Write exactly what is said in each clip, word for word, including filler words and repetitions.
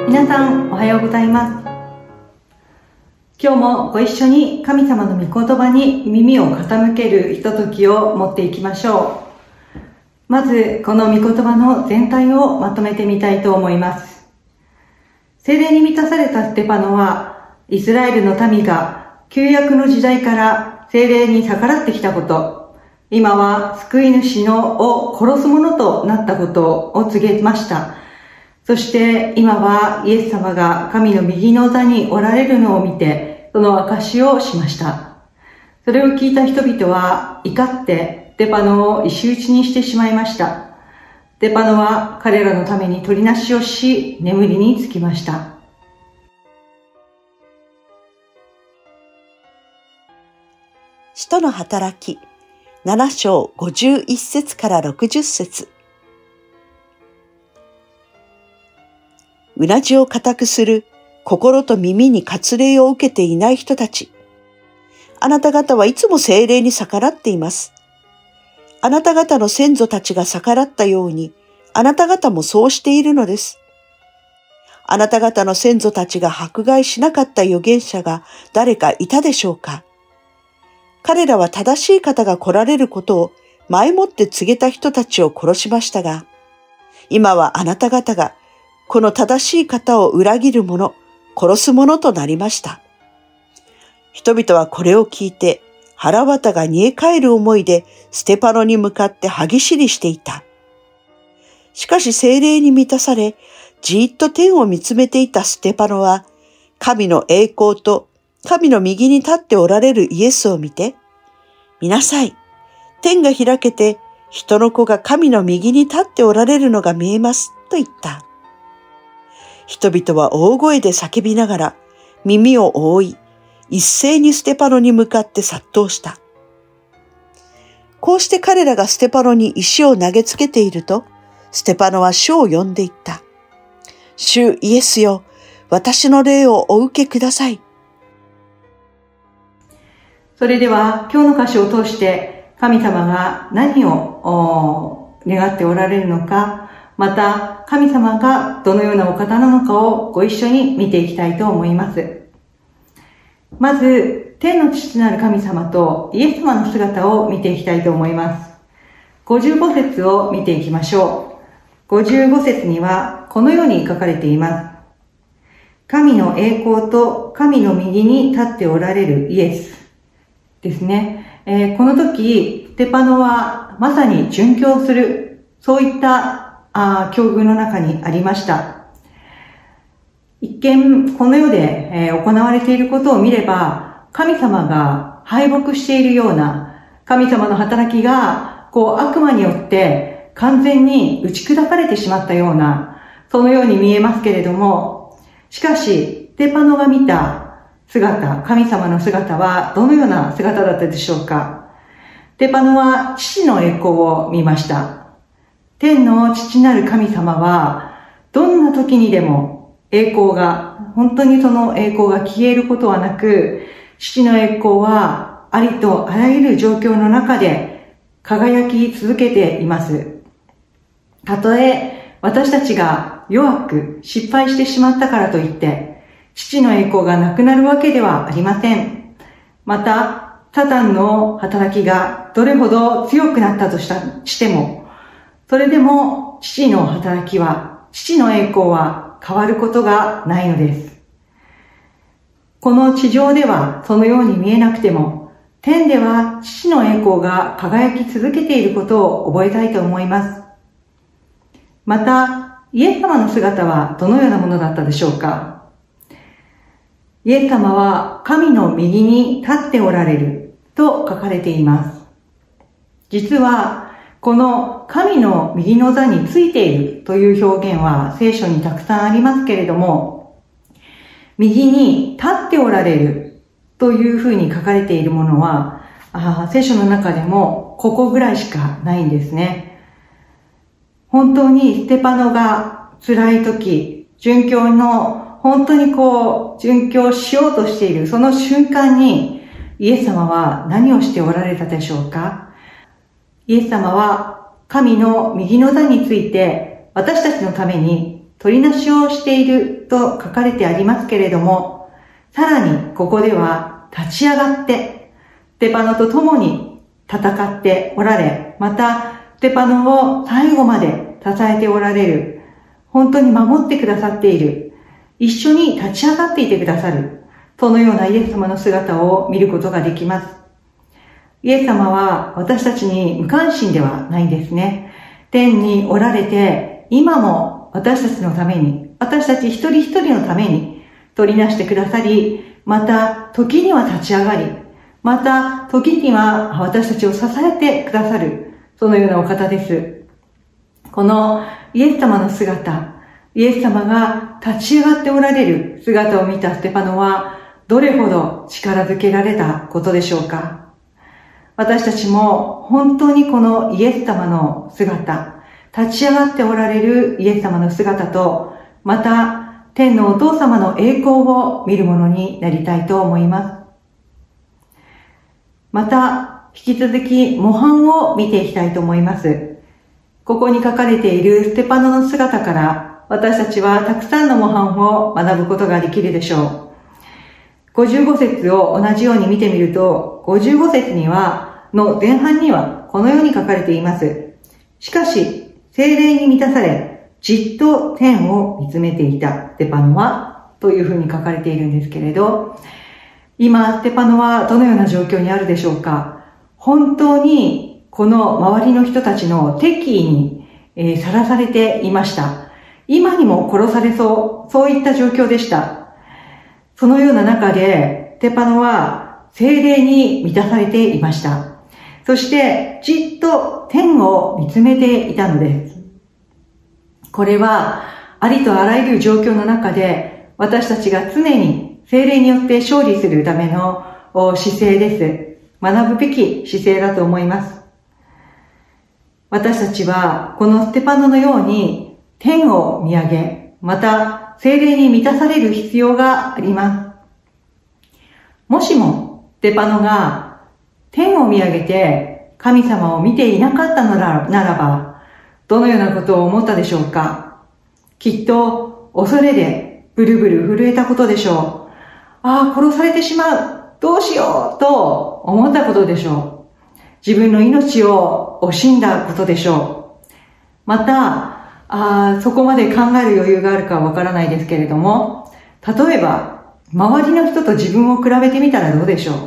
皆さんおはようございます。今日もご一緒に神様の御言葉に耳を傾けるひとときを持っていきましょう。まずこの御言葉の全体をまとめてみたいと思います。聖霊に満たされたステパノは、イスラエルの民が旧約の時代から聖霊に逆らってきたこと、今は救い主のを殺す者となったことを告げました。そして今はイエス様が神の右の座におられるのを見て、その証しをしました。それを聞いた人々は怒ってステパノを石打ちにしてしまいました。ステパノは彼らのために取りなしをし、眠りにつきました。 使徒の働きなな章ごじゅういち節からろくじゅっ節。うなじを固くする心と耳に割礼を受けていない人たち。あなた方はいつも聖霊に逆らっています。あなた方の先祖たちが逆らったように、あなた方もそうしているのです。あなた方の先祖たちが迫害しなかった預言者が誰かいたでしょうか。彼らは正しい方が来られることを前もって告げた人たちを殺しましたが、今はあなた方がこの正しい方を裏切る者、殺す者となりました。人々はこれを聞いて腹渡が煮え返る思いでステパノに向かって歯ぎしりしていた。しかし聖霊に満たされ、じーっと天を見つめていたステパノは、神の栄光と神の右に立っておられるイエスを見て、見なさい。天が開けて、人の子が神の右に立っておられるのが見えます、と言った。人々は大声で叫びながら、耳を覆い、一斉にステパノに向かって殺到した。こうして彼らがステパノに石を投げつけていると、ステパノは主を呼んでいった。主イエスよ、私の霊をお受けください。 それでは今日の箇所を通して神様が何を願っておられるのか、また神様がどのようなお方なのかをご一緒に見ていきたいと思います。まず天の父なる神様とイエス様の姿を見ていきたいと思います。ごじゅうご節を見ていきましょう。ごじゅうご節にはこのように書かれています。神の栄光と神の右に立っておられるイエスですね。えー、この時ステパノはまさに殉教する、そういったあ境遇の中にありました。一見この世で、えー、行われていることを見れば、神様が敗北しているような、神様の働きがこう悪魔によって完全に打ち砕かれてしまったような、そのように見えますけれども、しかしステパノが見た姿、神様の姿はどのような姿だったでしょうか。ステパノは父の栄光を見ました。天の父なる神様は、どんな時にでも栄光が、本当にその栄光が消えることはなく、父の栄光はありとあらゆる状況の中で輝き続けています。たとえ私たちが弱く失敗してしまったからといって、父の栄光がなくなるわけではありません。また、サタンの働きがどれほど強くなったとしたしても、それでも父の働きは、父の栄光は変わることがないのです。この地上ではそのように見えなくても、天では父の栄光が輝き続けていることを覚えたいと思います。また、イエス様の姿はどのようなものだったでしょうか。イエス様は神の右に立っておられると書かれています。実は、この神の右の座についているという表現は聖書にたくさんありますけれども、右に立っておられるというふうに書かれているものは、あ聖書の中でもここぐらいしかないんですね。本当にステパノが辛い時、殉教の本当にこう殉教しようとしているその瞬間にイエス様は何をしておられたでしょうか。イエス様は神の右の座について私たちのために取りなしをしていると書かれてありますけれども、さらにここでは立ち上がって、ステパノと共に戦っておられ、またステパノを最後まで支えておられる、本当に守ってくださっている、一緒に立ち上がっていてくださる、そのようなイエス様の姿を見ることができます。イエス様は私たちに無関心ではないんですね。天におられて、今も私たちのために、私たち一人一人のために取りなしてくださり、また時には立ち上がり、また時には私たちを支えてくださる、そのようなお方です。このイエス様の姿、イエス様が立ち上がっておられる姿を見たステパノは、どれほど力づけられたことでしょうか。私たちも本当にこのイエス様の姿、立ち上がっておられるイエス様の姿と、また天のお父様の栄光を見るものになりたいと思います。また、引き続き模範を見ていきたいと思います。ここに書かれているステパノの姿から、私たちはたくさんの模範を学ぶことができるでしょう。ごじゅうご節を同じように見てみると、ごじゅうご節には、の前半にはこのように書かれています。しかし、聖霊に満たされ、じっと天を見つめていたステパノは、というふうに書かれているんですけれど、今、ステパノはどのような状況にあるでしょうか。本当に、この周りの人たちの敵意に、えー、さらされていました。今にも殺されそう、そういった状況でした。そのような中で、ステパノは聖霊に満たされていました。そして、じっと天を見つめていたのです。これは、ありとあらゆる状況の中で、私たちが常に聖霊によって勝利するための姿勢です。学ぶべき姿勢だと思います。私たちは、このステパノのように、天を見上げ、また聖霊に満たされる必要があります。もしも、ステパノが天を見上げて神様を見ていなかったのならば、どのようなことを思ったでしょうか。きっと恐れでブルブル震えたことでしょう。ああ、殺されてしまう。どうしようと思ったことでしょう。自分の命を惜しんだことでしょう。また、あそこまで考える余裕があるかはわからないですけれども、例えば、周りの人と自分を比べてみたらどうでしょう。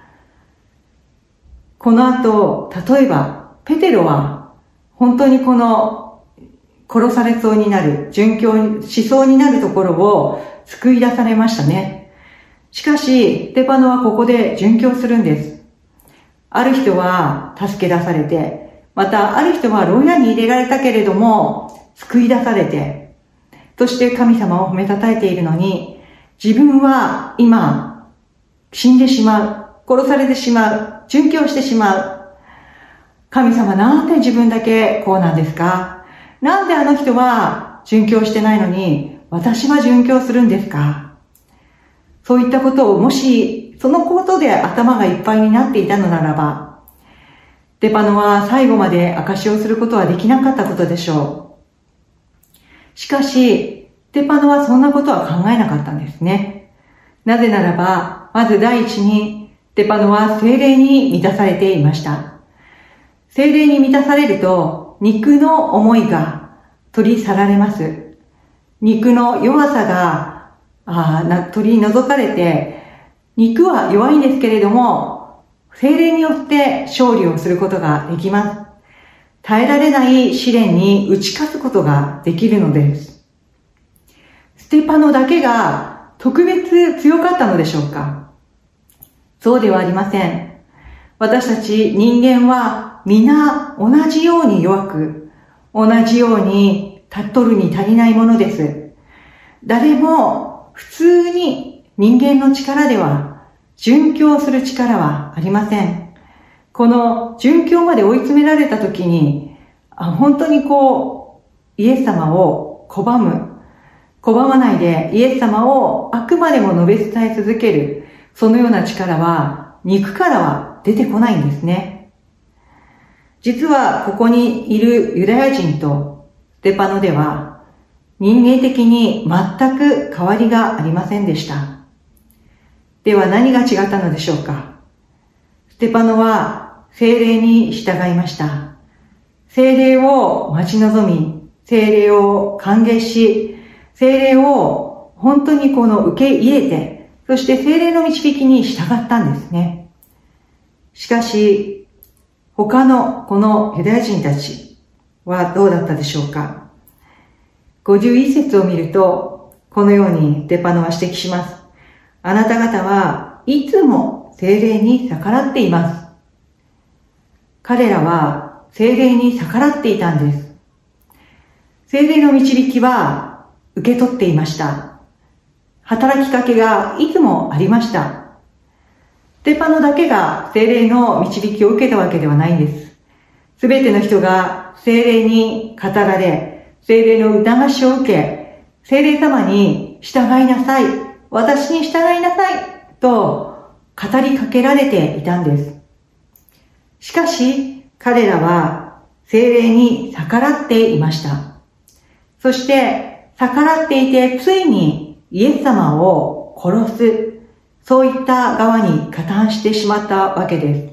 この後、例えば、ペテロは、本当にこの、殺されそうになる、殉教しそうになるところを救い出されましたね。しかし、ステパノはここで殉教するんです。ある人は助け出されて、またある人は牢屋に入れられたけれども、救い出されて、そして神様を褒めたたえているのに、自分は今、死んでしまう、殺されてしまう、殉教してしまう。神様なんで自分だけこうなんですか？なんであの人は殉教してないのに、私は殉教するんですか？そういったことをもし、そのことで頭がいっぱいになっていたのならば、ステパノは最後まで証しをすることはできなかったことでしょう。しかし、ステパノはそんなことは考えなかったんですね。なぜならば、まず第一に、ステパノは聖霊に満たされていました。聖霊に満たされると、肉の思いが取り去られます。肉の弱さがあな取り除かれて、肉は弱いんですけれども、聖霊によって勝利をすることができます。耐えられない試練に打ち勝つことができるのです。ステパノだけが特別強かったのでしょうか？そうではありません。私たち人間は皆同じように弱く、同じように取るに足りないものです。誰も普通に人間の力では殉教する力はありません。この殉教まで追い詰められた時に、あ本当にこう、イエス様を拒む、拒まないでイエス様をあくまでも述べ伝え続ける、そのような力は肉からは出てこないんですね。実はここにいるユダヤ人とステパノでは人間的に全く変わりがありませんでした。では何が違ったのでしょうか。ステパノは聖霊に従いました。聖霊を待ち望み、聖霊を歓迎し、聖霊を本当にこの受け入れて、そして聖霊の導きに従ったんですね。しかし、他のこのユダヤ人たちはどうだったでしょうか。ごじゅういっ節を見ると、このようにステパノは指摘します。あなた方はいつも聖霊に逆らっています。彼らは聖霊に逆らっていたんです。聖霊の導きは受け取っていました。働きかけがいつもありました。ステパノだけが聖霊の導きを受けたわけではないんです。すべての人が聖霊に語られ、聖霊の促しを受け、聖霊様に従いなさい、私に従いなさい、と語りかけられていたんです。しかし、彼らは聖霊に逆らっていました。そして、逆らっていて、ついにイエス様を殺す、そういった側に加担してしまったわけです。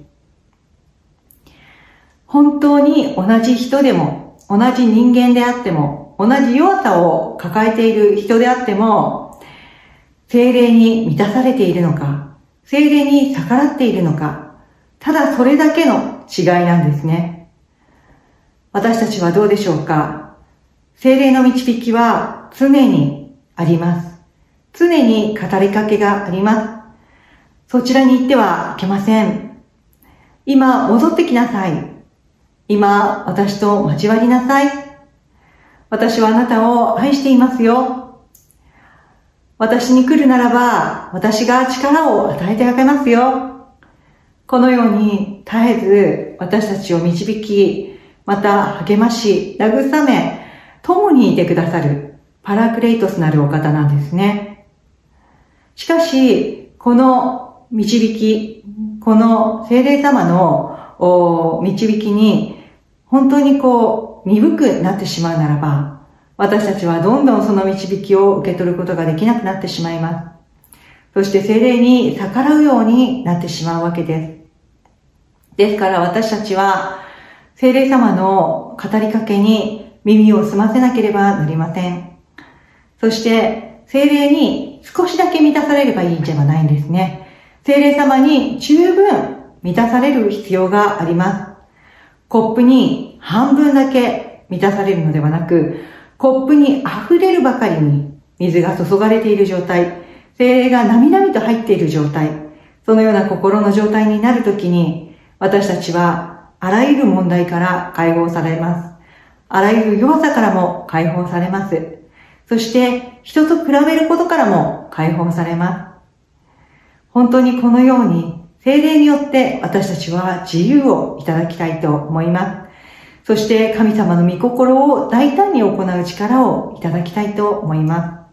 本当に同じ人でも、同じ人間であっても、同じ弱さを抱えている人であっても、聖霊に満たされているのか、聖霊に逆らっているのか、ただそれだけの違いなんですね。私たちはどうでしょうか。聖霊の導きは常にあります。常に語りかけがあります。そちらに行ってはいけません。今戻ってきなさい。今私と交わりなさい。私はあなたを愛していますよ。私に来るならば私が力を与えてあげますよ。このように絶えず私たちを導き、また励まし、慰め、共にいてくださるパラクレイトスなるお方なんですね。しかし、この導き、この聖霊様の導きに本当にこう鈍くなってしまうならば、私たちはどんどんその導きを受け取ることができなくなってしまいます。そして聖霊に逆らうようになってしまうわけです。ですから私たちは聖霊様の語りかけに耳を澄ませなければなりません。そして聖霊に少しだけ満たされればいいんではないんですね。聖霊様に十分満たされる必要があります。コップに半分だけ満たされるのではなく、コップに溢れるばかりに水が注がれている状態、聖霊がなみなみと入っている状態、そのような心の状態になるときに、私たちはあらゆる問題から解放されます。あらゆる弱さからも解放されます。そして人と比べることからも解放されます。本当にこのように聖霊によって私たちは自由をいただきたいと思います。そして神様の御心を大胆に行う力をいただきたいと思います。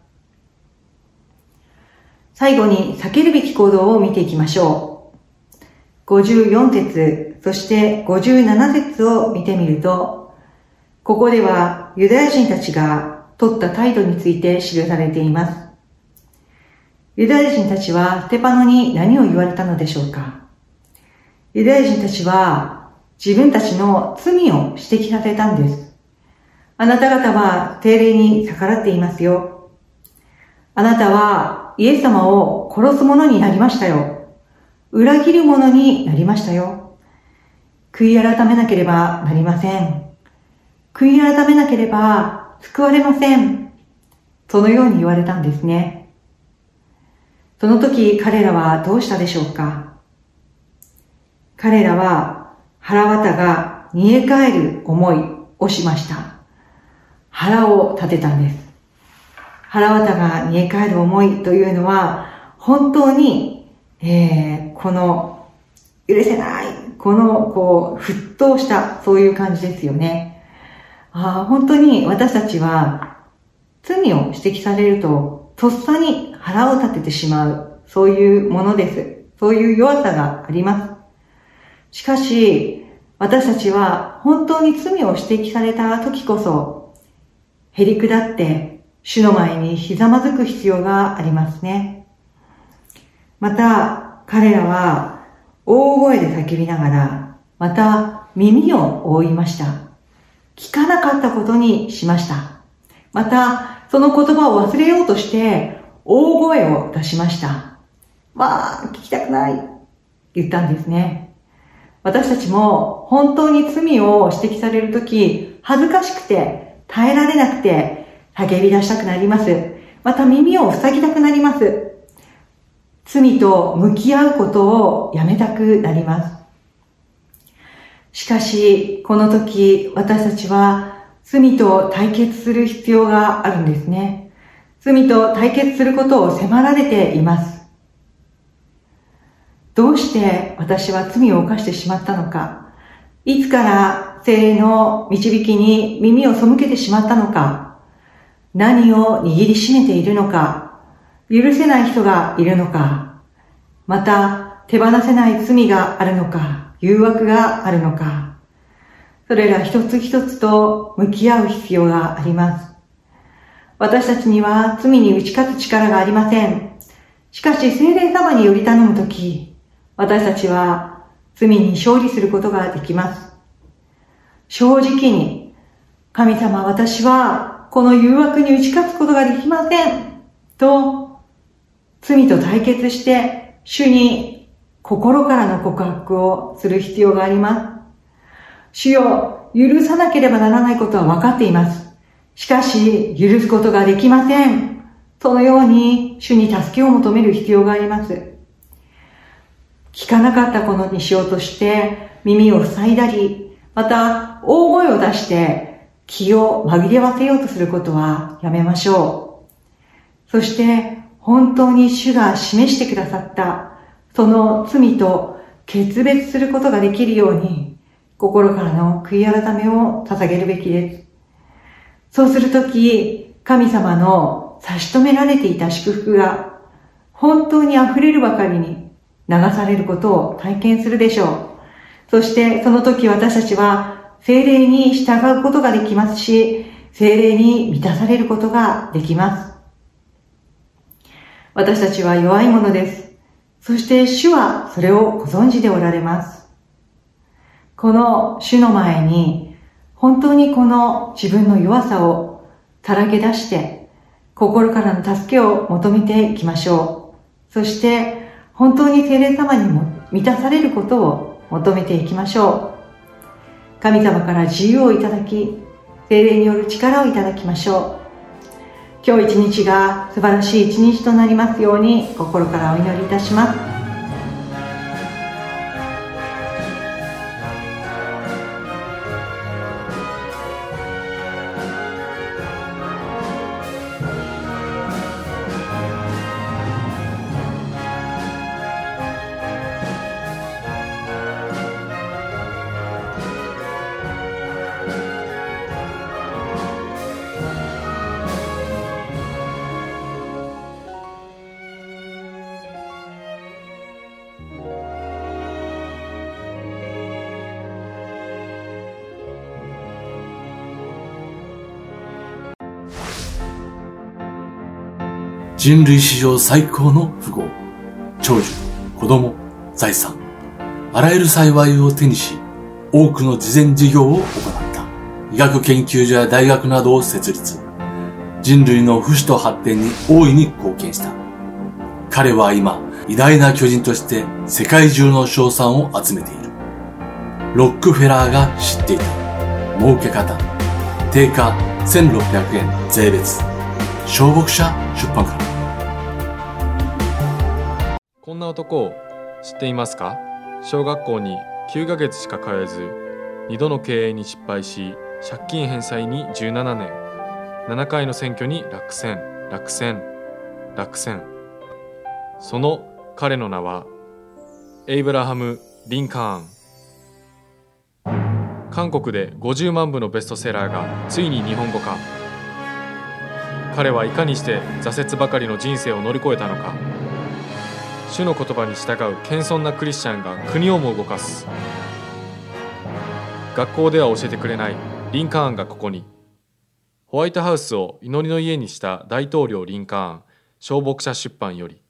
最後に避けるべき行動を見ていきましょう。ごじゅうよん節、そしてごじゅうなな節を見てみると、ここではユダヤ人たちが取った態度について記されています。ユダヤ人たちはステパノに何を言われたのでしょうか。ユダヤ人たちは自分たちの罪を指摘させたんです。あなた方は聖霊に逆らっていますよ。あなたはイエス様を殺す者になりましたよ。裏切る者になりましたよ。悔い改めなければなりません。悔い改めなければ救われません。そのように言われたんですね。その時彼らはどうしたでしょうか。彼らは腹渡が煮え返る思いをしました。腹を立てたんです。腹渡が煮え返る思いというのは本当に、えー、この許せない、このこう沸騰したそういう感じですよね。あ、本当に私たちは罪を指摘されるととっさに腹を立ててしまう、そういうものです。そういう弱さがあります。しかし、私たちは本当に罪を指摘された時こそ、へりくだって主の前にひざまずく必要がありますね。また、彼らは大声で叫びながら、また耳を覆いました。聞かなかったことにしました。また、その言葉を忘れようとして、大声を出しました。まあ、聞きたくない。言ったんですね。私たちも本当に罪を指摘されるとき、恥ずかしくて、耐えられなくて、叫び出したくなります。また耳を塞ぎたくなります。罪と向き合うことをやめたくなります。しかし、この時、私たちは罪と対決する必要があるんですね。罪と対決することを迫られています。どうして私は罪を犯してしまったのか、いつから聖霊の導きに耳を背けてしまったのか、何を握りしめているのか、許せない人がいるのか、また手放せない罪があるのか、誘惑があるのか、それら一つ一つと向き合う必要があります。私たちには罪に打ち勝つ力がありません。しかし聖霊様により頼むとき、私たちは罪に勝利することができます。正直に、神様、私はこの誘惑に打ち勝つことができませんと、罪と対決して主に心からの告白をする必要があります。主よ、許さなければならないことは分かっています。しかし、許すことができません。そのように主に助けを求める必要があります。聞かなかったことにしようとして耳を塞いだり、また大声を出して気を紛れわせようとすることはやめましょう。そして本当に主が示してくださったその罪と決別することができるように心からの悔い改めを捧げるべきです。そうするとき、神様の差し止められていた祝福が本当に溢れるばかりに流されることを体験するでしょう。そしてその時私たちは聖霊に従うことができますし、聖霊に満たされることができます。私たちは弱いものです。そして主はそれをご存知でおられます。この主の前に、本当にこの自分の弱さをさらけ出して、心からの助けを求めていきましょう。そして、本当に聖霊様にも満たされることを求めていきましょう。神様から自由をいただき、聖霊による力をいただきましょう。今日一日が素晴らしい一日となりますように心からお祈りいたします。 人類史上最高の富豪、長寿、子供、財産、あらゆる幸いを手にし、多くの慈善事業を行った。医学研究所や大学などを設立。人類の不死と発展に大いに貢献した。彼は今、偉大な巨人として世界中の称賛を集めている。ロックフェラーが知っていた。儲け方。定価せんろっぴゃくえん税別。小牧者出版から。 こんな男を知っていますか？小学校にきゅうかげつしか通えず、にどの経営に失敗し、借金返済にじゅうななねん、ななかいの選挙に落選、落選、落選。その彼の名は、エイブラハム・リンカーン。韓国でごじゅうまんぶのベストセラーがついに日本語化。彼はいかにして挫折ばかりの人生を乗り越えたのか。主の言葉に従う謙遜なクリスチャンが国をも動かす。学校では教えてくれないリンカーンがここに。 ホワイトハウスを祈りの家にした大統領リンカーン、小牧者出版より。